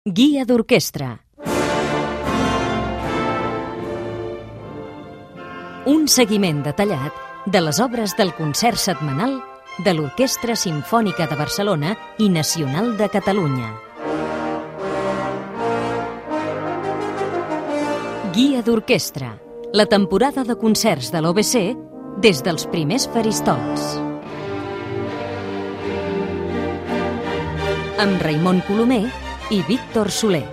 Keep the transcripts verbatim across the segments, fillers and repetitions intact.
Guia d'orquestra. Un seguiment detallat de les obres del concert setmanal de l'Orquestra Simfònica de Barcelona i Nacional de Catalunya. Guia d'orquestra. La temporada de concerts de l'O B C des dels primers faristols. Amb Raimon Colomer i Víctor Soler.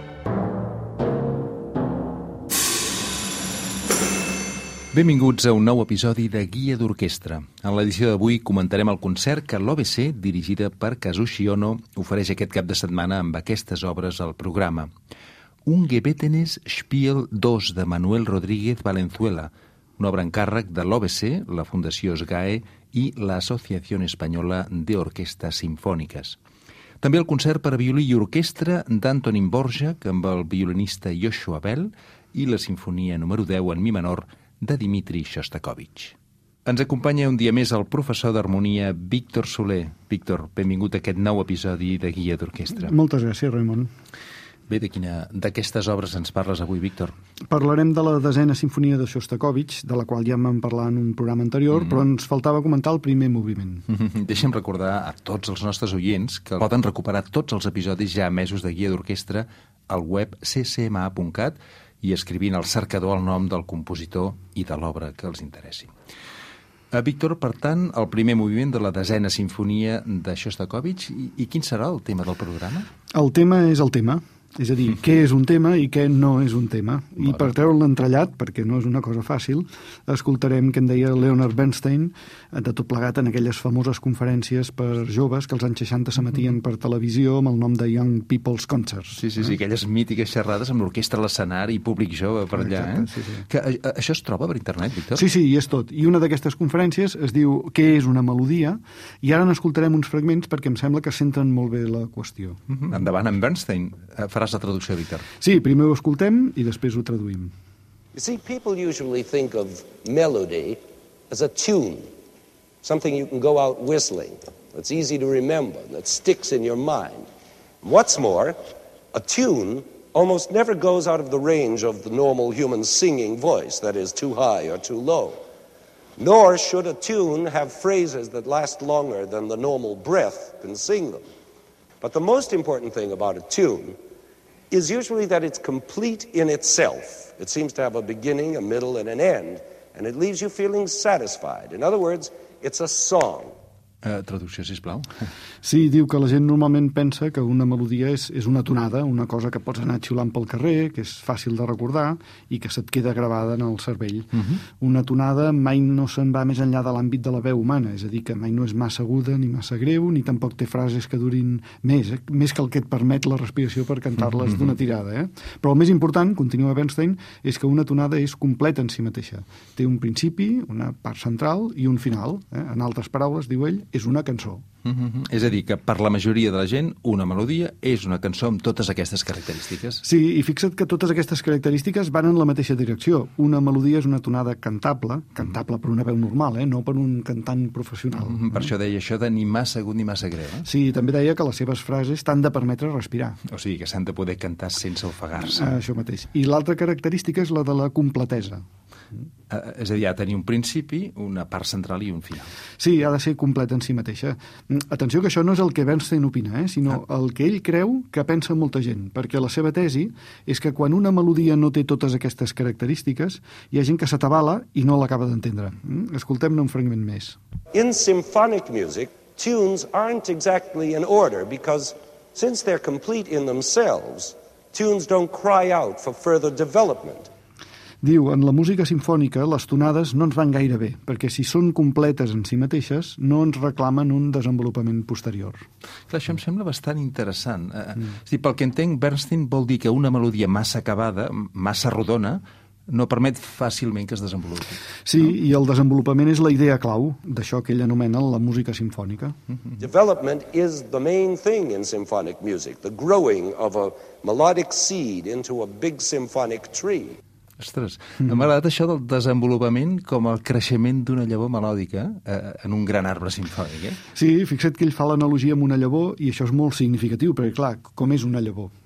Benvinguts a un nou episodi de Guia d'Orquestra. En l'edició d'avui comentarem el concert que l'O B C, dirigida per Kazushi Ono, ofereix aquest cap de setmana amb aquestes obres al programa. Ungebetenes Spiel dos de Manuel Rodríguez Valenzuela, una obra en càrrec de l'O B C, la Fundació SGAE i l'Associació Espanyola de Orquestas Sinfòniques. També el concert per a violí i orquestra d'Antonín Dvořák amb el violinista Joshua Bell i la sinfonia número deu en mi menor de Dmitri Shostakovich. Ens acompanya un dia més el professor d'harmonia Víctor Soler. Víctor, benvingut a aquest nou episodi de Guia d'Orquestra. Moltes gràcies, Raimon. Bé, de quina d'aquestes obres ens parles avui, Víctor? Parlarem de la desena sinfonia de Shostakovich, de la qual ja vam parlar en un programa anterior, mm-hmm. però ens faltava comentar el primer moviment. Mm-hmm. Deixa'm recordar a tots els nostres oients que poden recuperar tots els episodis ja emesos de Guia d'Orquestra al web c c m a punt cat i escrivint al cercador el nom del compositor i de l'obra que els interessi. Uh, Víctor, per tant, el primer moviment de la desena sinfonia de Shostakovich, i, i quin serà el tema del programa? El tema és el tema. És a dir, mm-hmm. què és un tema i què no és un tema. I per treure'l entrellat, perquè no és una cosa fàcil, escoltarem què en deia Leonard Bernstein, de tot plegat en aquelles famoses conferències per joves que als anys seixanta s'emetien per televisió amb el nom de Young People's Concerts. Sí, sí, sí, eh? Aquelles mítiques xerrades amb l'orquestra a l'escenari i públic jove per allà. Exacte, eh? sí, sí. Que, a, això es troba per internet, Víctor? Sí, sí, i és tot. I una d'aquestes conferències es diu Què és una melodia? I ara n'escoltarem uns fragments perquè em sembla que centren molt bé la qüestió. Mm-hmm. Endavant amb Bernstein. Faràs la traducció, Víctor. Sí, primer ho escoltem i després ho traduïm. You see, people usually think of melody as a tune, something you can go out whistling, that's easy to remember, that sticks in your mind. What's more, a tune almost never goes out of the range of the normal human singing voice, that is, too high or too low. Nor should a tune have phrases that last longer than the normal breath can sing them. But the most important thing about a tune is usually that it's complete in itself. It seems to have a beginning, a middle, and an end, and it leaves you feeling satisfied. In other words, it's a song. Uh, traducció, sisplau. Sí, diu que la gent normalment pensa que una melodia és, és una tonada, una cosa que pots anar xiulant pel carrer, que és fàcil de recordar i que se't queda gravada en el cervell. Uh-huh. Una tonada mai no se'n va més enllà de l'àmbit de la veu humana, és a dir, que mai no és massa aguda ni massa greu, ni tampoc té frases que durin més, eh? més que el que et permet la respiració per cantar-les uh-huh. d'una tirada. Eh? Però el més important, continua Bernstein, és que una tonada és completa en si mateixa. Té un principi, una part central i un final. Eh? En altres paraules, diu ell, és una cançó. Mm-hmm. És a dir, que per la majoria de la gent una melodia és una cançó amb totes aquestes característiques. Sí, i fixa't que totes aquestes característiques van en la mateixa direcció. Una melodia és una tonada cantable, cantable per una veu normal, eh? no per un cantant professional. Mm-hmm. Per eh? això deia això de ni massa agut ni massa greu. Eh? Sí, també deia que les seves frases t'han de permetre respirar. O sigui, que s'han de poder cantar sense ofegar-se. Ah, això mateix. I l'altra característica és la de la completesa. Uh, és a dir, ha de tenir un principi, una part central i un final. Sí, ha de ser completa en si mateixa. Atenció que això no és el que Bernstein opina, eh? sinó ah. el que ell creu que pensa molta gent, perquè la seva tesi és que quan una melodia no té totes aquestes característiques, hi ha gent que s'atabala i no l'acaba d'entendre. Escoltem-ne un fragment més. In symphonic music, tunes aren't exactly in order because since they're complete in themselves, tunes don't cry out for further development. Diu, en la música simfònica les tonades no ens van gaire bé, perquè si són completes en si mateixes no ens reclamen un desenvolupament posterior. Clar, això em sembla bastant interessant. Mm. És dir, pel que entenc, Bernstein vol dir que una melodia massa acabada, massa rodona, no permet fàcilment que es desenvolupi. Sí, no? I el desenvolupament és la idea clau d'això que ell anomena la música simfònica. Mm-hmm. Development is the main thing in symphonic music, the growing of a melodic seed into a big symphonic tree. Ostres, mm. m'ha agradat això del desenvolupament com el creixement d'una llavor melòdica eh, en un gran arbre simfònic, eh? Sí, fixa't que ell fa l'analogia amb una llavor i això és molt significatiu, perquè clar, com és una llavor?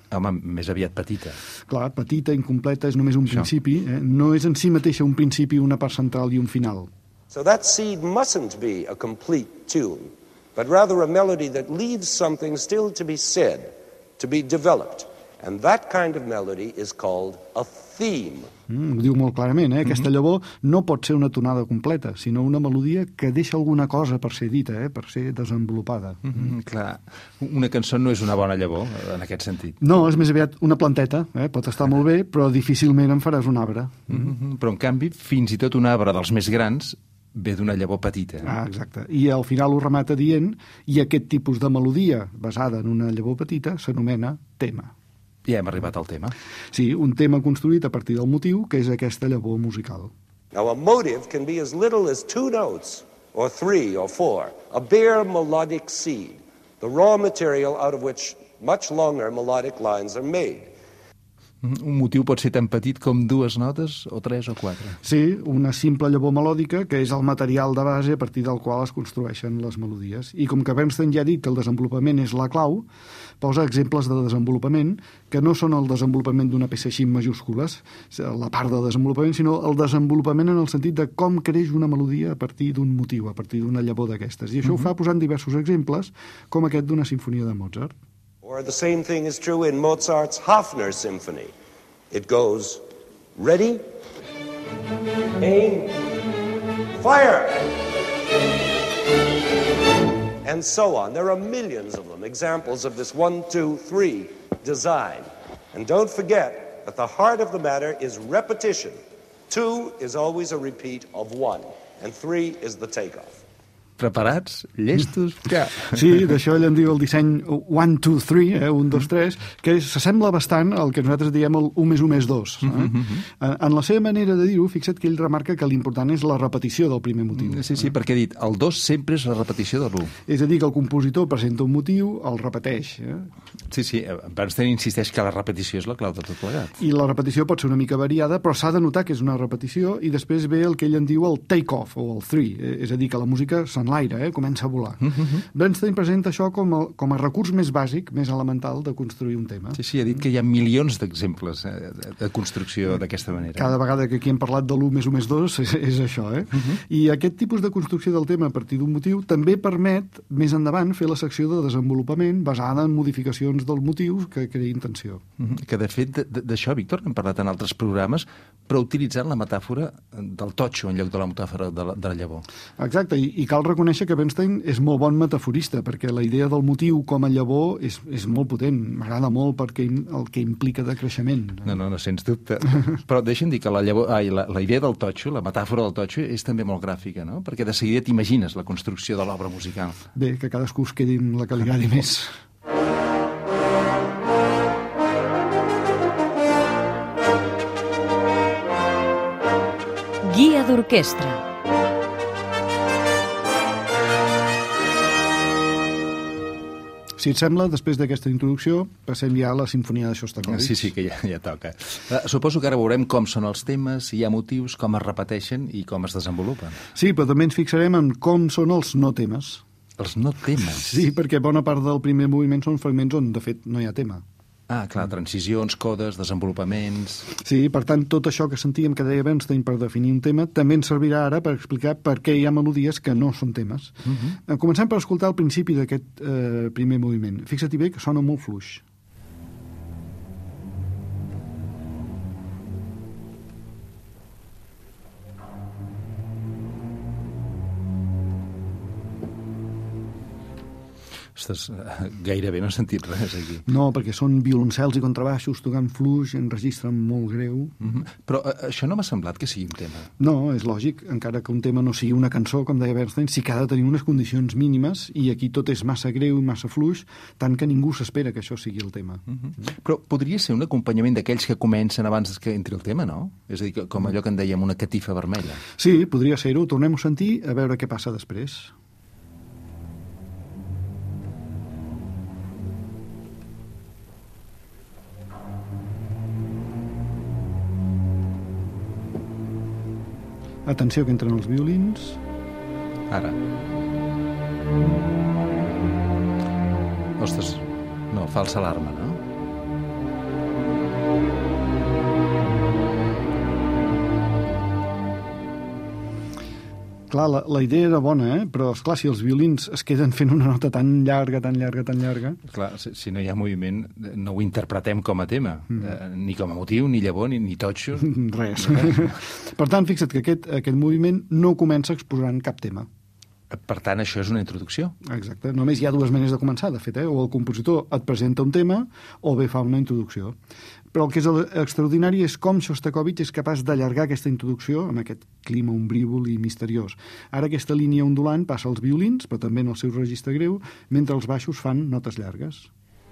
Home, més aviat petita. Clar, petita, incompleta, és només un Això. principi. Eh? No és en si mateixa un principi, una part central i un final. So that seed mustn't be a complete tune, but rather a melody that leaves something still to be said, to be developed. And that kind of melody is called a theme. Mm, ho diu molt clarament, eh? Aquesta llavor no pot ser una tonada completa, sinó una melodia que deixa alguna cosa per ser dita, eh? Per ser desenvolupada. Mm -hmm, clar, una cançó no és una bona llavor, en aquest sentit. No, és més aviat una planteta, eh? Pot estar molt bé, però difícilment en faràs un arbre. Mm -hmm, però, en canvi, fins i tot un arbre dels més grans ve d'una llavor petita. Ah, exacte. I al final ho remata dient i aquest tipus de melodia basada en una llavor petita s'anomena tema. Ja hem arribat al tema. Sí, un tema construït a partir del motiu, que és aquesta llavor musical. Now, a motive can be as little as two notes, or three, or four, a bare melodic seed, the raw material out of which much longer melodic lines are made. Un motiu pot ser tan petit com dues notes, o tres o quatre. Sí, una simple llavor melòdica, que és el material de base a partir del qual es construeixen les melodies. I com que Bernstein ja ha dit que el desenvolupament és la clau, posa exemples de desenvolupament que no són el desenvolupament d'una peça així en majúscules, la part del desenvolupament, sinó el desenvolupament en el sentit de com creix una melodia a partir d'un motiu, a partir d'una llavor d'aquestes. I això uh-huh. ho fa posant diversos exemples, com aquest d'una sinfonia de Mozart. Or the same thing is true in Mozart's Hafner Symphony. It goes, ready, aim, fire! And so on. There are millions of them, examples of this one, two, three design. And don't forget that the heart of the matter is repetition. Two is always a repeat of one, and three is the takeoff. Preparats? Llestos? Ja. Sí, d'això ell en diu el disseny one, two, three, eh, un, dos, tres, que s'assembla bastant al que nosaltres diem el un més un més dos. Eh? En, en la seva manera de dir-ho, fixa't que ell remarca que l'important és la repetició del primer motiu. Sí, sí, perquè ha dit, el dos sempre és la repetició de l'u. És a dir, que el compositor presenta un motiu, el repeteix. Eh? Sí, sí, Bernstein insisteix que la repetició és la clau de tot plegat. I la repetició pot ser una mica variada, però s'ha de notar que és una repetició, i després ve el que ell en diu el take-off, o el three, eh? És a dir, que la música s'enlaira, eh? Comença a volar. Uh-huh. Bernstein presenta això com a, com a recurs més bàsic, més elemental de construir un tema. Sí, sí, ha dit que hi ha milions d'exemples eh, de construcció d'aquesta manera. Cada vegada que aquí hem parlat de l'u més u més dos és, és això, eh? Uh-huh. I aquest tipus de construcció del tema a partir d'un motiu també permet, més endavant, fer la secció de desenvolupament basada en modificacions del motiu que creïn tensió. Uh-huh. Que, de fet, d'això, Víctor, hem parlat en altres programes, però utilitzant la metàfora del totxo en lloc de la metàfora de la, de la llavor. Exacte, i, i cal reconèixer que Bernstein és molt bon metaforista, perquè la idea del motiu com a llavor és, és molt potent, m'agrada molt perquè el que implica de creixement. No, no, no, sens dubte. Però deixa'm dir que la, llavor, ai, la, la idea del totxo, la metàfora del totxo, és també molt gràfica, no? Perquè de seguida t'imagines la construcció de l'obra musical. Bé, que cadascú es quedi amb la que li agradi més. Guia d'orquestra. Si et sembla, després d'aquesta introducció, passem ja a la sinfonia de Shostakovich. Sí, sí, que ja, ja toca. Uh, suposo que ara veurem com són els temes, si hi ha motius, com es repeteixen i com es desenvolupen. Sí, però també ens fixarem en com són els no temes. Els no temes? Sí, perquè bona part del primer moviment són fragments on, de fet, no hi ha tema. Ah, clar, transicions, codes, desenvolupaments... Sí, per tant, tot això que sentíem que deia Bernstein per definir un tema també ens servirà ara per explicar per què hi ha melodies que no són temes. Uh-huh. Comencem per escoltar el principi d'aquest eh, primer moviment. Fixa-t'hi bé que sona molt fluix. Ostres, gairebé no he sentit res aquí. No, perquè són violoncels i contrabaixos tocant fluix, en registre molt greu. Mm-hmm. Però uh, això no m'ha semblat que sigui un tema. No, és lògic, encara que un tema no sigui una cançó, com deia Bernstein, sí que ha de tenir unes condicions mínimes, i aquí tot és massa greu i massa fluix, tant que ningú s'espera que això sigui el tema. Mm-hmm. Però podria ser un acompanyament d'aquells que comencen abans que entri el tema, no? És a dir, com allò que en dèiem una catifa vermella. Sí, podria ser-ho. Tornem a sentir a veure què passa després. Atenció que entren els violins. Ara. Ostres, no, falsa alarma, no? Clar, la, la idea era bona, eh? Però, esclar, si els violins es queden fent una nota tan llarga, tan llarga, tan llarga... Clar, si, si no hi ha moviment, no ho interpretem com a tema, mm. eh, ni com a motiu, ni llavor, ni, ni totxo. Res. Per tant, fixa't que aquest, aquest moviment no comença exposant cap tema. Per tant, això és una introducció. Exacte. Només hi ha dues maneres de començar, de fet, eh? O el compositor et presenta un tema o bé fa una introducció. Però el que és extraordinari és com Shostakovich és capaç d'allargar aquesta introducció amb aquest clima ombrívol i misteriós. Ara aquesta línia ondulant passa als violins, però també en el seu registre greu, mentre els baixos fan notes llargues.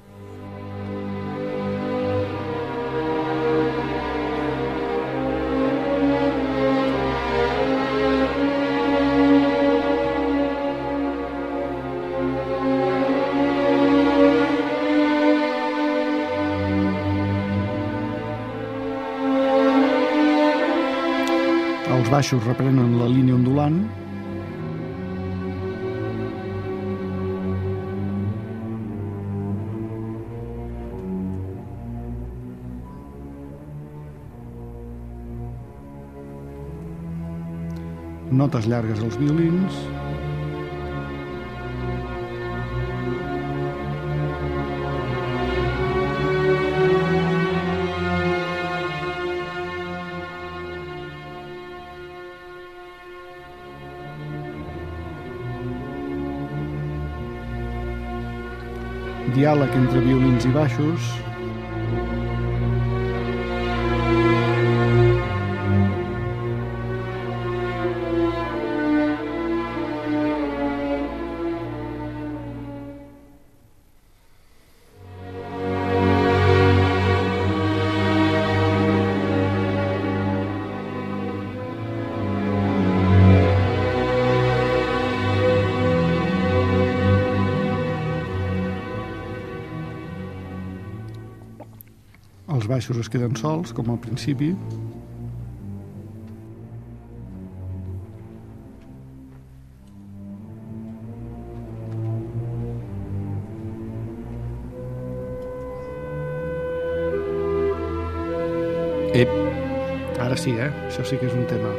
Els baixos reprenen la línia ondulant. Notes llargues als violins. Diàleg entre violins i baixos. Els baixos es queden sols, com al principi. Ep. Ara sí, eh? Això sí que és un tema.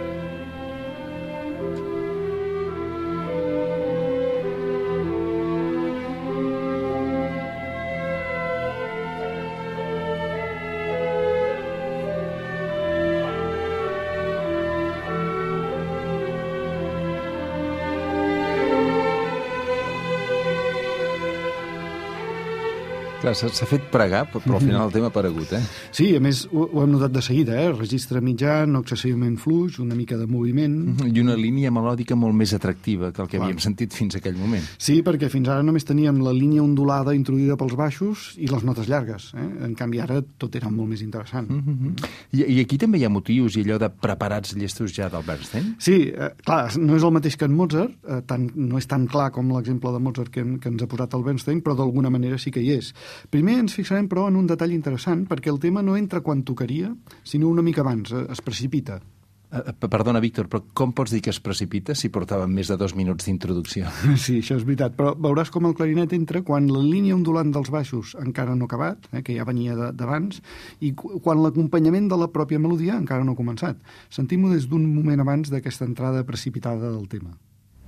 Clar, s'ha fet pregar, però al final el tema ha aparegut, eh? Sí, a més, ho, ho hem notat de seguida, eh? Registre mitjà, no excessivament fluix, una mica de moviment... I una línia melòdica molt més atractiva que el que Clar. havíem sentit fins a aquell moment. Sí, perquè fins ara només teníem la línia ondulada introduïda pels baixos i les notes llargues, eh? En canvi, ara tot era molt més interessant. Mm-hmm. I, I aquí també hi ha motius i allò de preparats llestos ja del Bernstein? Sí, eh, clar, no és el mateix que en Mozart, eh, tan, no és tan clar com l'exemple de Mozart que, que ens ha posat el Bernstein, però d'alguna manera sí que hi és. Primer ens fixarem, però, en un detall interessant, perquè el tema no entra quan tocaria, sinó una mica abans, es precipita. Uh, perdona, Víctor, però com pots dir que es precipita si portàvem més de dos minuts d'introducció? Sí, això és veritat, però veuràs com el clarinet entra quan la línia ondulant dels baixos encara no ha acabat, eh, que ja venia d'abans, i quan l'acompanyament de la pròpia melodia encara no ha començat. Sentim-ho des d'un moment abans d'aquesta entrada precipitada del tema.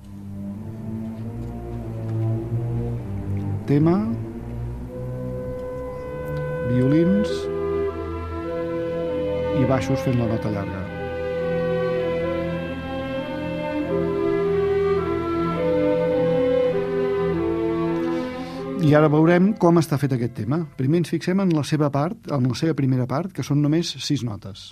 Tema... violins i baixos fent la nota llarga. I ara veurem com està fet aquest tema. Primer ens fixem en la seva part, en la seva primera part, que són només sis notes.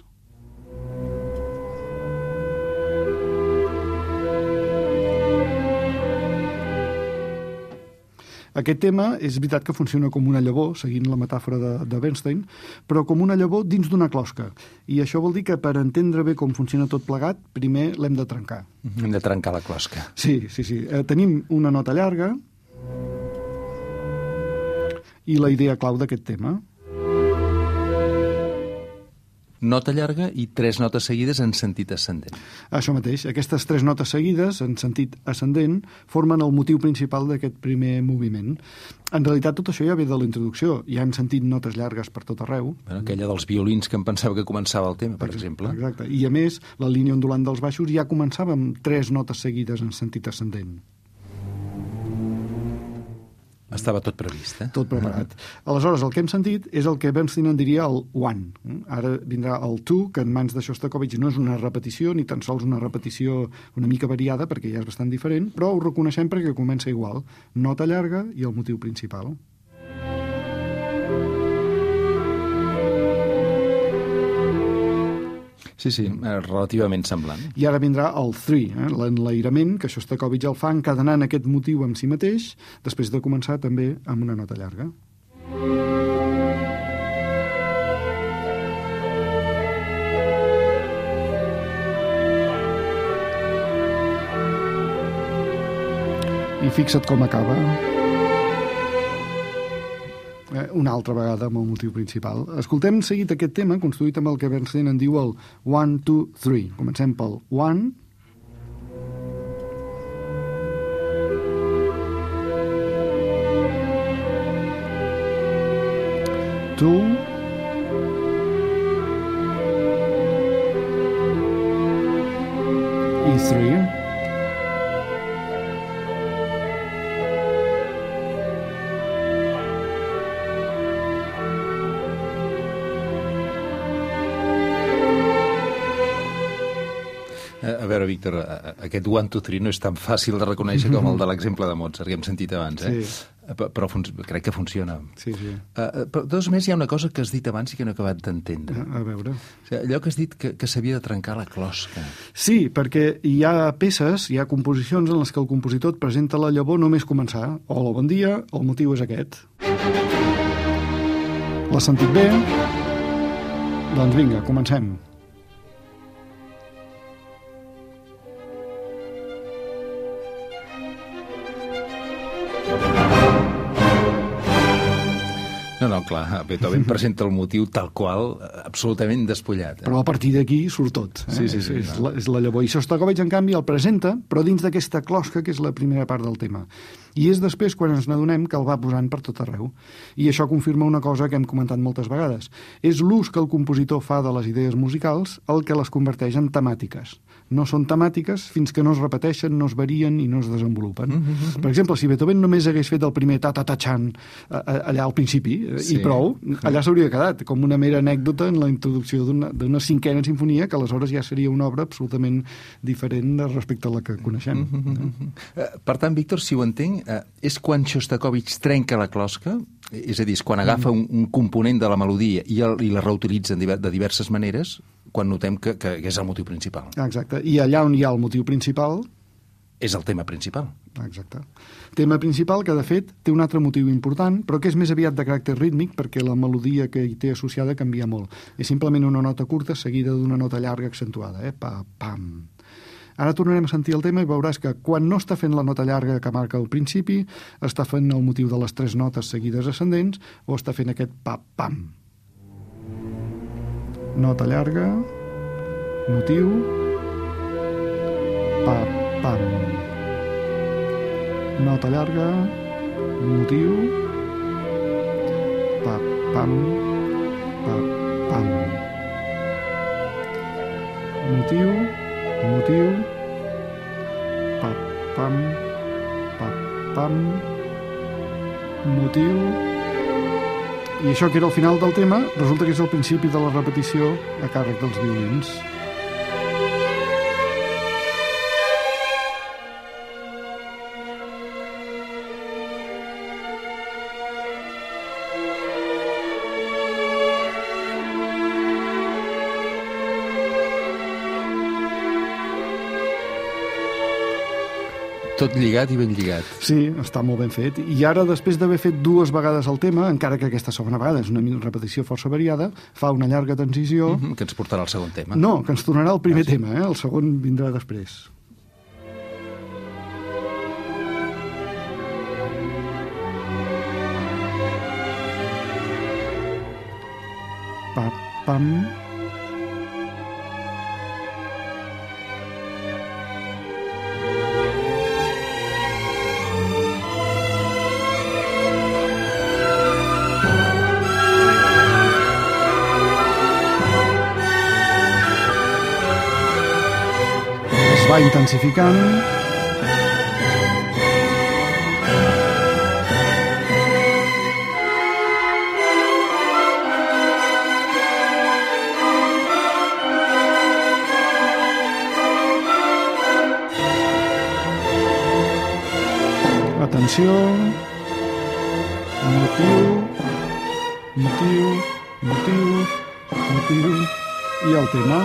Aquest tema és veritat que funciona com una llavor, seguint la metàfora de, de Bernstein, però com una llavor dins d'una closca. I això vol dir que per entendre bé com funciona tot plegat, primer l'hem de trencar. Hem de trencar la closca. Sí, sí, sí. Eh, tenim una nota llarga i la idea clau d'aquest tema. nota llarga i tres notes seguides en sentit ascendent. Això mateix. Aquestes tres notes seguides, en sentit ascendent, formen el motiu principal d'aquest primer moviment. En realitat, tot això ja ve de la introducció. Ja hem sentit notes llargues per tot arreu. Bueno, aquella dels violins que em pensava que començava el tema, per Exacte, exemple. Exacte. I, a més, la línia ondulant dels baixos ja començava amb tres notes seguides en sentit ascendent. Estava tot previst, eh? Tot preparat. Aleshores, el que hem sentit és el que Bernstein en diria el one. Ara vindrà el two, que en mans de Shostakovich no és una repetició, ni tan sols una repetició una mica variada, perquè ja és bastant diferent, però ho reconeixem perquè comença igual. Nota llarga i el motiu principal. Sí, sí, relativament semblant. I ara vindrà el three, eh? L'enlairament, que Shostakovich el fa encadenant aquest motiu amb si mateix, després de començar també amb una nota llarga. I fixa't com acaba. Una altra vegada amb el motiu principal. Escoltem seguit aquest tema construït amb el que Bernstein en diu el one, two, three. Comencem pel one. Two. I three. A veure, Víctor, aquest one, two, three no és tan fàcil de reconèixer com el de l'exemple de Mozart, que hem sentit abans, eh? Sí. Però crec que funciona. Sí, sí. Uh, però, de totes maneres, hi ha una cosa que has dit abans i que no he acabat d'entendre. A, a veure... O sigui, allò que has dit que, que s'havia de trencar la closca. Sí, perquè hi ha peces, hi ha composicions en les que el compositor et presenta la llavor només començar. Hola, bon dia, el motiu és aquest. L'has sentit bé? Doncs vinga, comencem. No, no, clar, Beethoven presenta el motiu tal qual, absolutament despullat. Eh? Però a partir d'aquí surt tot. Eh? Sí, sí, sí. És, és, la, és la llavor. I Shostakovich, en canvi, el presenta, però dins d'aquesta closca, que és la primera part del tema. I és després quan ens n'adonem que el va posant per tot arreu. I això confirma una cosa que hem comentat moltes vegades. És l'ús que el compositor fa de les idees musicals el que les converteix en temàtiques. No són temàtiques fins que no es repeteixen, no es varien i no es desenvolupen. Mm-hmm. Per exemple, si Beethoven només hagués fet el primer ta-ta-ta-chan allà al principi, sí, i prou, allà s'hauria quedat, com una mera anècdota en la introducció d'una cinquena sinfonia, que aleshores ja seria una obra absolutament diferent respecte a la que coneixem. Mm-hmm. Uh, per tant, Víctor, si ho entenc, uh, és quan Shostakovich trenca la closca, és a dir, quan agafa un, un component de la melodia i, el, i la reutilitza de diverses maneres, quan notem que, que és el motiu principal. Exacte. I allà on hi ha el motiu principal... És el tema principal. Exacte. Tema principal que, de fet, té un altre motiu important, però que és més aviat de caràcter rítmic perquè la melodia que hi té associada canvia molt. És simplement una nota curta seguida d'una nota llarga accentuada. Eh? Pa, pam. Ara tornarem a sentir el tema i veuràs que quan no està fent la nota llarga que marca al principi, està fent el motiu de les tres notes seguides ascendents o està fent aquest pa, pam. Nota llarga, motiu, pa, pam. Nota llarga, motiu, pa, pam, pa, pam. Motiu, motiu, pa, pam, pa, pam, motiu. I això que era el final del tema, resulta que és el principi de la repetició a càrrec dels violins. Tot lligat i ben lligat. Sí, està molt ben fet. I ara, després d'haver fet dues vegades el tema, encara que aquesta segona vegada és una repetició força variada, fa una llarga transició... Mm-hmm, que ens portarà al segon tema. No, que ens tornarà al primer ah, sí. tema, eh? El segon vindrà després. Pa, pam, Va intensificant. Atenció, motiu, motiu, motiu, motiu, i el tema.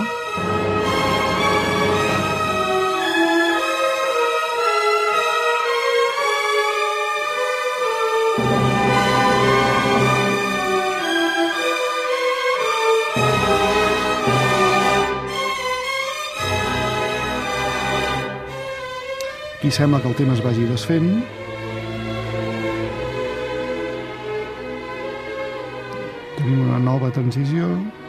Aquí sembla que el tema es vagi desfent. Tenim una nova transició.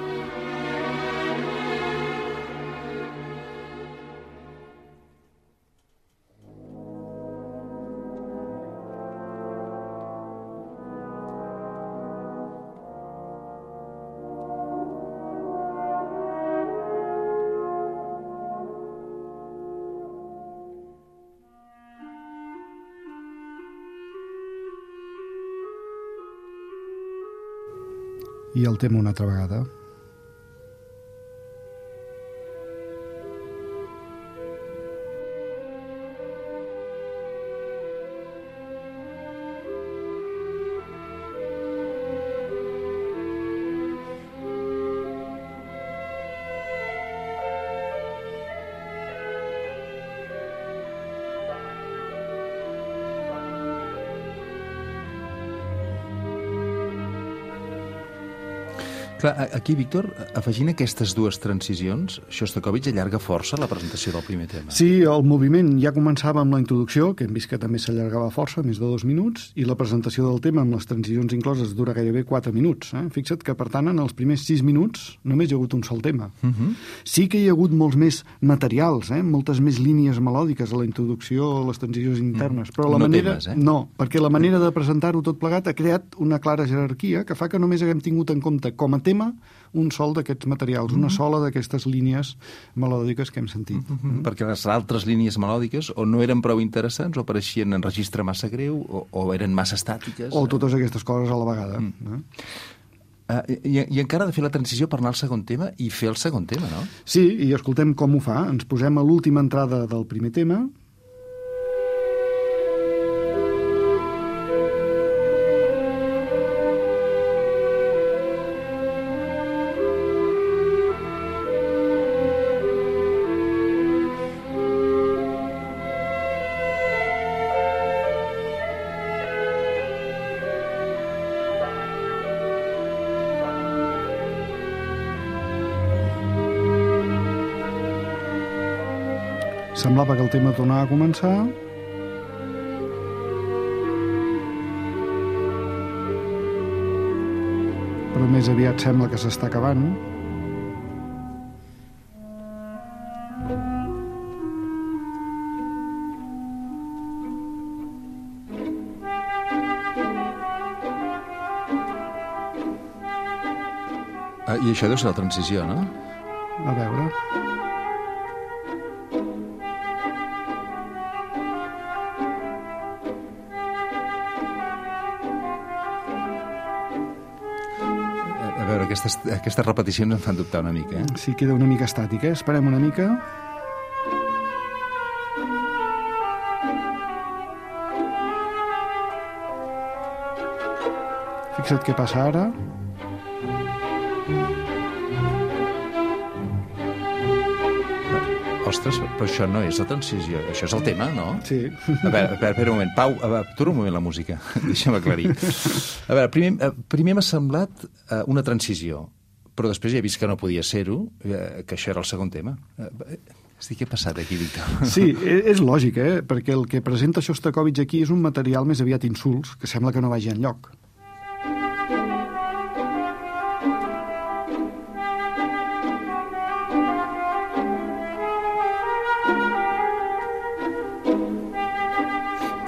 I el tema una altra vegada. Clar, aquí, Víctor, afegint aquestes dues transicions, Shostakovich allarga força la presentació del primer tema. Sí, el moviment ja començava amb la introducció, que hem vist que també s'allargava força, més de dos minuts, i la presentació del tema amb les transicions incloses dura gairebé quatre minuts. Eh? Fixa't que, per tant, en els primers sis minuts només hi ha hagut un sol tema. Uh -huh. Sí que hi ha hagut molts més materials, eh? moltes més línies melòdiques a la introducció, a les transicions internes, però la no manera... temes, eh? No, perquè la manera de presentar-ho tot plegat ha creat una clara jerarquia que fa que només haguem tingut en compte com a tema un sol d'aquests materials, una sola d'aquestes línies melòdiques que hem sentit. Mm-hmm. Perquè les altres línies melòdiques o no eren prou interessants o apareixien en registre massa greu o, o eren massa estàtiques. O totes aquestes coses a la vegada. Mm. Eh? Uh, i, I encara ha de fer la transició per anar al segon tema i fer el segon tema, no? Sí, i escoltem com ho fa. Ens posem a l'última entrada del primer tema. Semblava que el tema tornava a començar. Però més aviat sembla que s'està acabant. Ah, I això deu ser la transició, no? A veure... A veure, aquestes, aquestes repeticions em fan dubtar una mica, eh? Sí, queda una mica estàtica. Eh? Esperem una mica. Fixa't què passa ara. Ostres, però això no és la transició, això és el tema, no? Sí. A veure, a veure, un moment. Pau, a veure, atura un moment la música. Deixa'm aclarir. A veure, primer, primer m'ha semblat uh, una transició, però després ja he vist que no podia ser-ho, uh, que això era el segon tema. Uh, estic, què ha passat aquí, Víctor? Sí, és lògic, eh? Perquè el que presenta Shostakovich aquí és un material més aviat insults, que sembla que no vagi enlloc.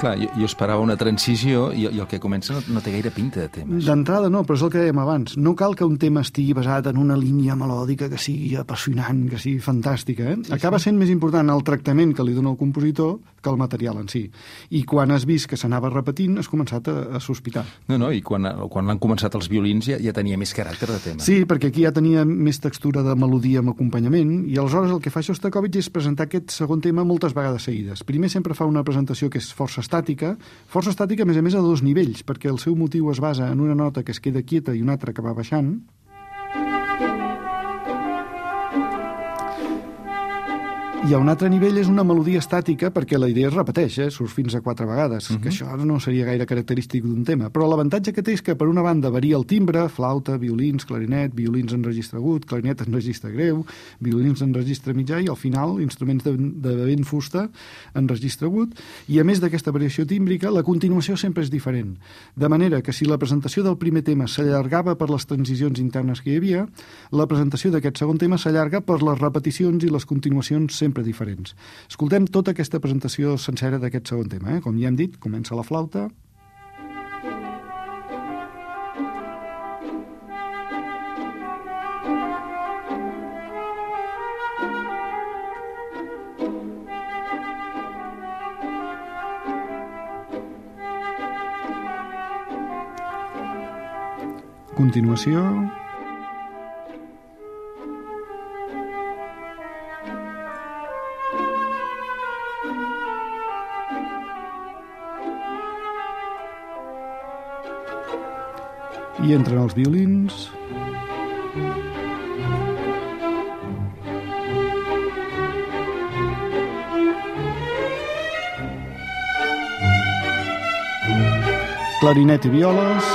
Clar, jo, jo esperava una transició i, i el que comença no, no té gaire pinta de tema. D'entrada no, però és el que dèiem abans. No cal que un tema estigui basat en una línia melòdica que sigui apassionant, que sigui fantàstica. Eh? Sí, Acaba sí. sent més important el tractament que li dona el compositor que el material en si. I quan has vist que s'anava repetint, has començat a, a sospitar. No, no, i quan, quan l'han començat els violins ja, ja tenia més caràcter de tema. Sí, perquè aquí ja tenia més textura de melodia amb acompanyament, i aleshores el que fa Shostakovich és presentar aquest segon tema moltes vegades seguides. Primer sempre fa una presentació que és força estàtica, força estàtica a més a més a dos nivells, perquè el seu motiu es basa en una nota que es queda quieta i una altra que va baixant. I a un altre nivell és una melodia estàtica perquè la idea es repeteix, eh? Surt fins a quatre vegades, uh-huh. que això no seria gaire característic d'un tema. Però l'avantatge que té és que, per una banda, varia el timbre, flauta, violins, clarinet, violins en registre agut, clarinet en registre greu, violins en registre mitjà i, al final, instruments de, de vent fusta en registre agut. I, a més d'aquesta variació tímbrica, la continuació sempre és diferent. De manera que, si la presentació del primer tema s'allargava per les transicions internes que hi havia, la presentació d'aquest segon tema s'allarga per les repeticions i les continuacions sempre diferents. Escoltem tota aquesta presentació sencera d'aquest segon tema. Eh? Com ja hem dit, comença la flauta. Continuació. I entren els violins. Clarinet i violes.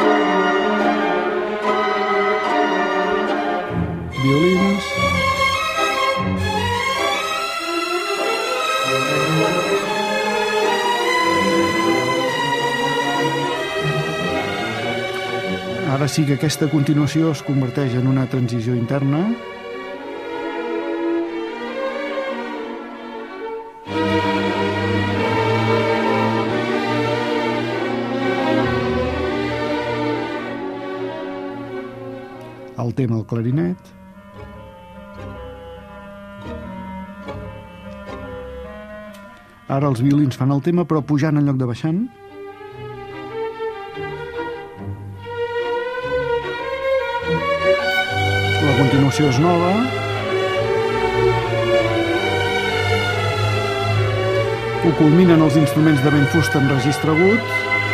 Violins. Ara sí que aquesta continuació es converteix en una transició interna. El tema del clarinet. Ara els violins fan el tema, però pujant en lloc de baixant. La continuació és nova. Ho culminen els instruments de vent fusta en registre agut.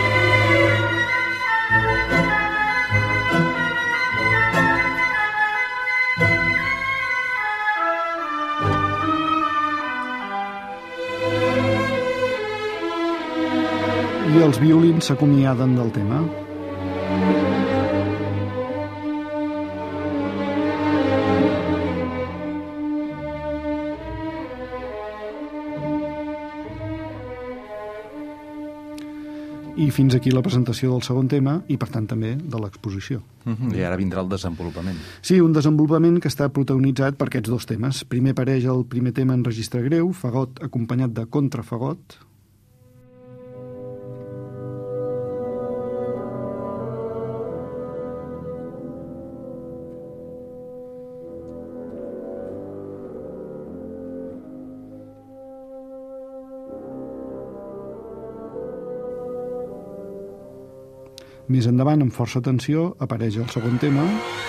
I els violins s'acomiaden del tema. I fins aquí la presentació del segon tema i, per tant, també de l'exposició. Uh-huh. I ara vindrà el desenvolupament. Sí, un desenvolupament que està protagonitzat per aquests dos temes. Primer apareix el primer tema en registre greu, fagot acompanyat de contrafagot. Més endavant, amb força tensió, apareix el segon tema.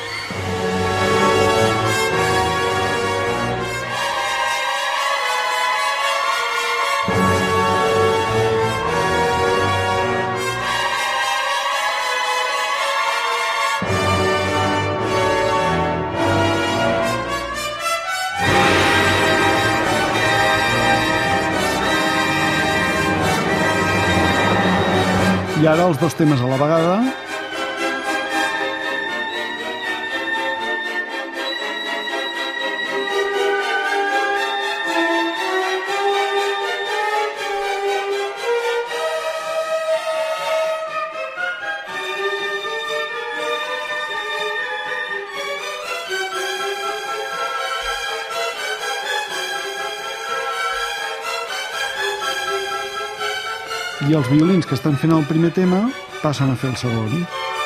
I ara els dos temes a la vegada. i els violins que estan fent el primer tema passen a fer el segon.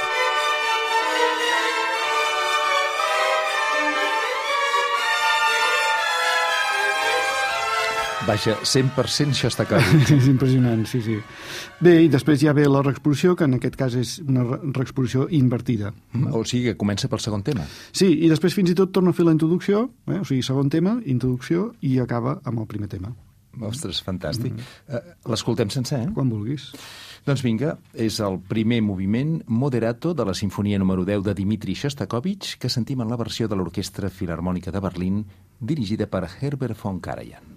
Vaja, cent per cent Xostakóvitx. És impressionant, sí, sí. Bé, i després ja ve la reexposició, que en aquest cas és una reexposició invertida. O sigui que comença pel segon tema. Sí, i després fins i tot torna a fer la introducció, eh? O sigui, segon tema, introducció, i acaba amb el primer tema. Ostres, fantàstic. Mm-hmm. L'escoltem sencer, eh? Quan vulguis. Doncs vinga, és el primer moviment moderato de la Sinfonia número deu de Dmitri Xostakóvitx, que sentim en la versió de l'Orquestra Filharmònica de Berlín, dirigida per Herbert von Karajan.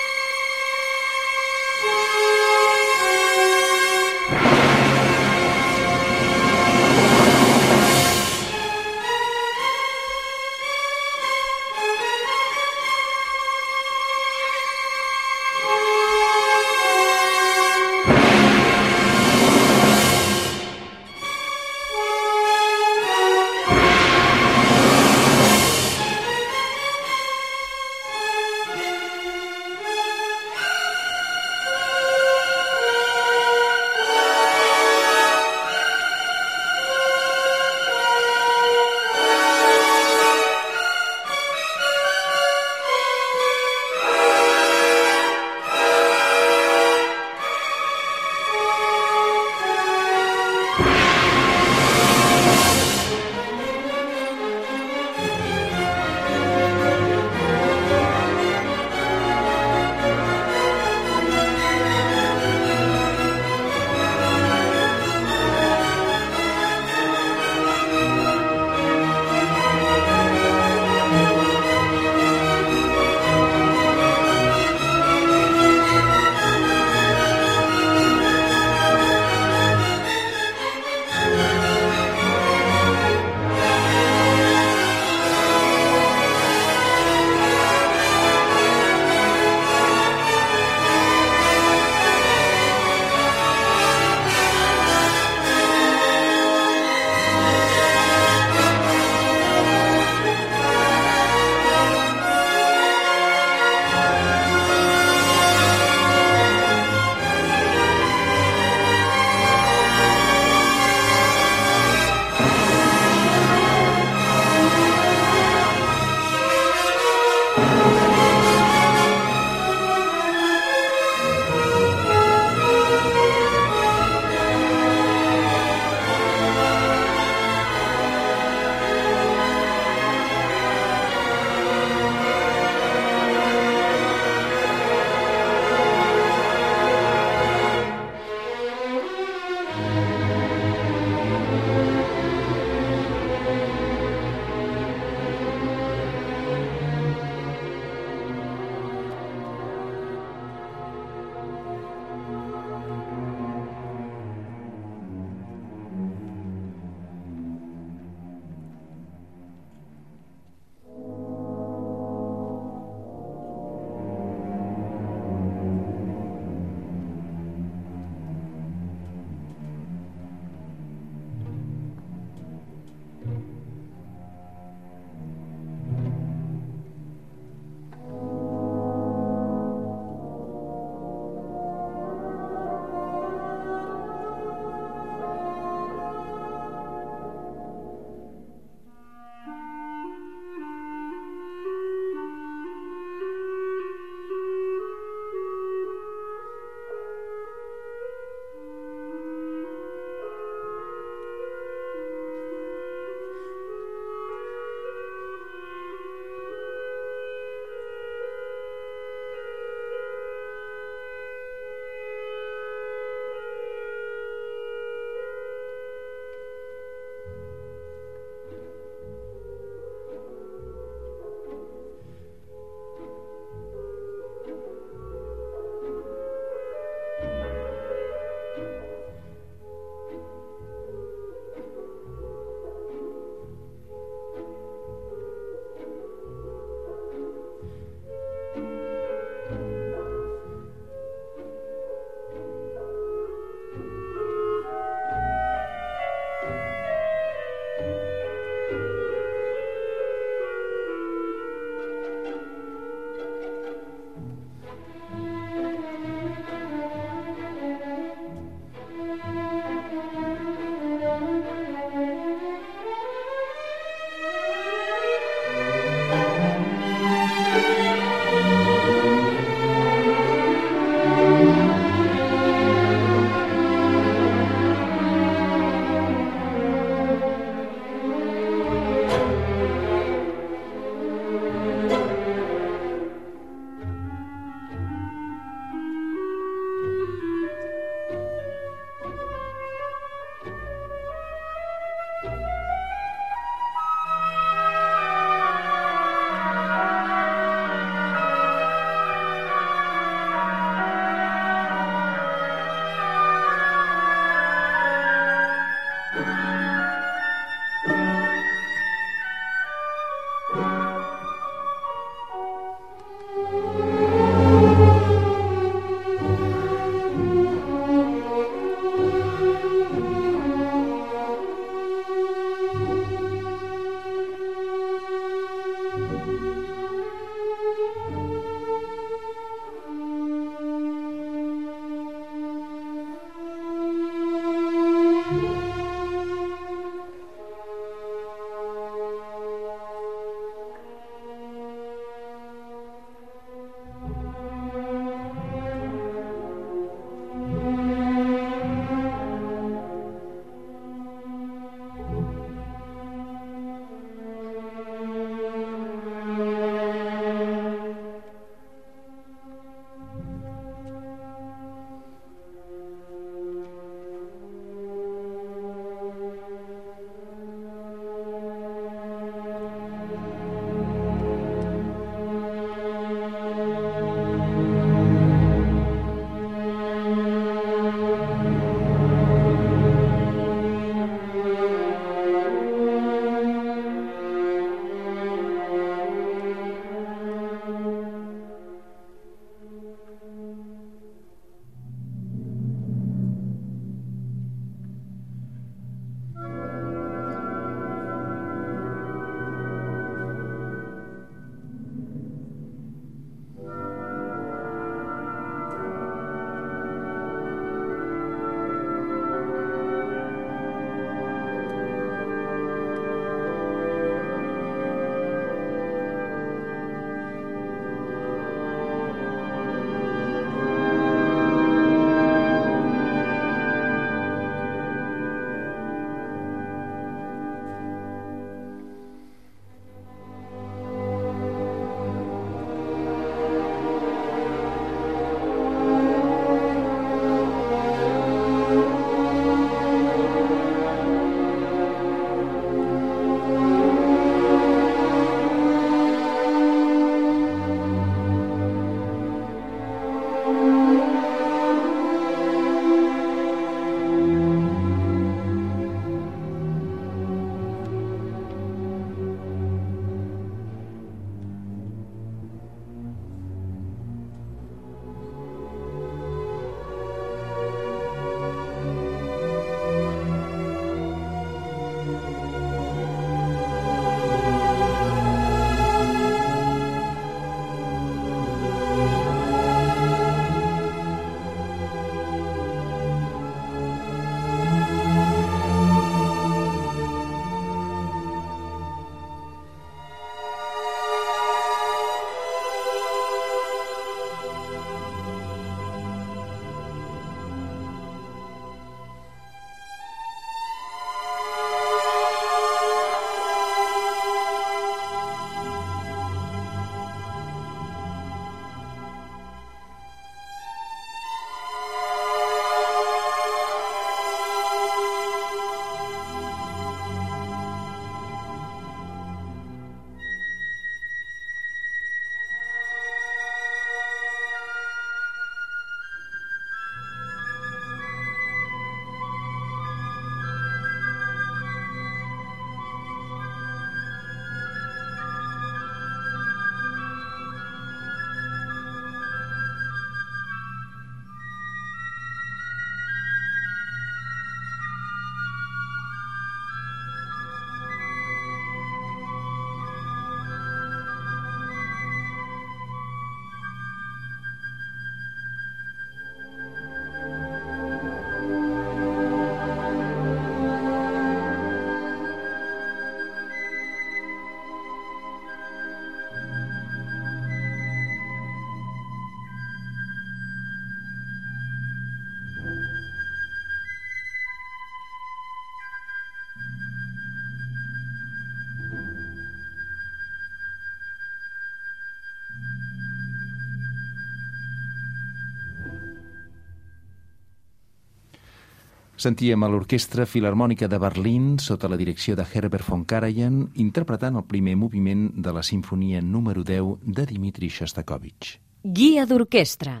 Sentíem a l'Orquestra Filharmònica de Berlín sota la direcció de Herbert von Karajan interpretant el primer moviment de la Simfonia número deu de Dmitri Shostakovich. Guia d'orquestra.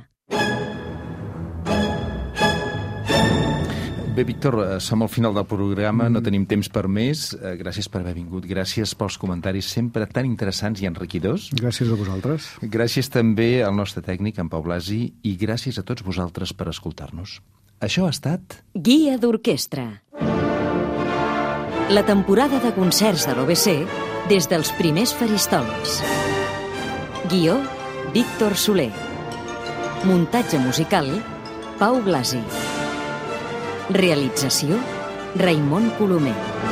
Bé, Víctor, som al final del programa, no tenim temps per més. Gràcies per haver vingut, gràcies pels comentaris sempre tan interessants i enriquidors. Gràcies a vosaltres. Gràcies també al nostre tècnic, en Pau Blasi, i gràcies a tots vosaltres per escoltar-nos. Això ha estat... Guia d'orquestra. La temporada de concerts de l'O B C des dels primers faristols. Guió, Víctor Soler. Muntatge musical, Pau Blasi. Realització, Raimon Colomer.